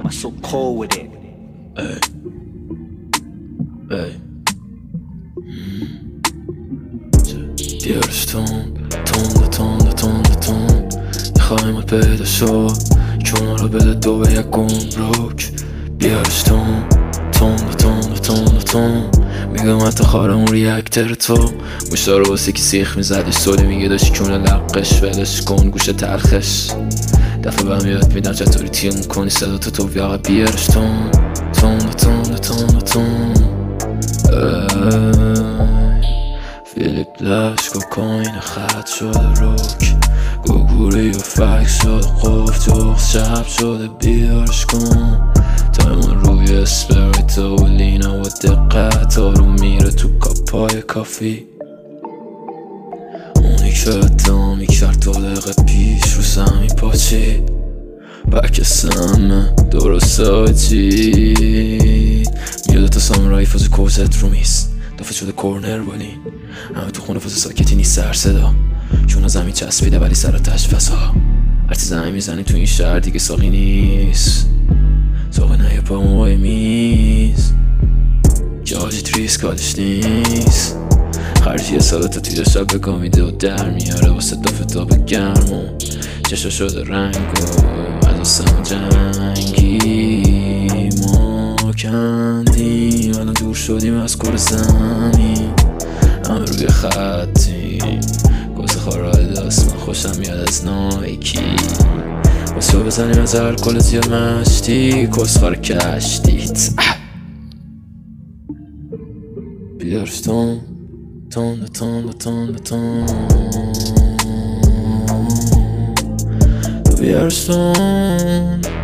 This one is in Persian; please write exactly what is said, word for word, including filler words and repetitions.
I'm so cold with it. Ey, ey. بیارستون تند تند تند تند میخوایم پیدا شد چون رو بده دو به یک گمرک. بیارستون تند تند تند تند میگم حتی خارمون ریاکتر تو گوشتا رو واسه که سیخ میزدی سولی میگه داشتی کونه لقش ولش کن گوش ترخش دفعه بهم یاد میدم چطوری تیم کنی صدا تو تو بیاقه. بیارستون تند تند تند تند فیلیپ لش کوکاین خط شده روک گوگوری و فکس شده قفت جغز شب شده. بیارش کن تایمون روی اسپریتو و لینا و دقت آروم میره تو کاپای کافی. اونی که ادامی کرد دو دقیقه پیش رو زمین پاچی بک سمه درست آجید میاده تا سامرایی فاز کوزت رو میز دافت شده کورنر بالین همه تو خونه فاز ساکتی نیست سر صدا چون از زمین چسبیده ولی سر تش فسا هرچی زمین میزنی تو این شهر دیگه ساقی نیست ساقی نه یه پا موقعی میز جاجی تریس کالش نیست خرجی یه سالتا توی شب بگاه میده و در میاره واسه دافت تا به گرم و چشا شده رنگ و از آسم جنگی ما کندیم الان دور شدیم از کور زمین همه روی خطیم گوزه خارای دست من خوشم میاد از نایکی واسه بزنیم از الکل زیاد مشتی کس خار کشتیت بیارستون تند تند تند تند بیارستون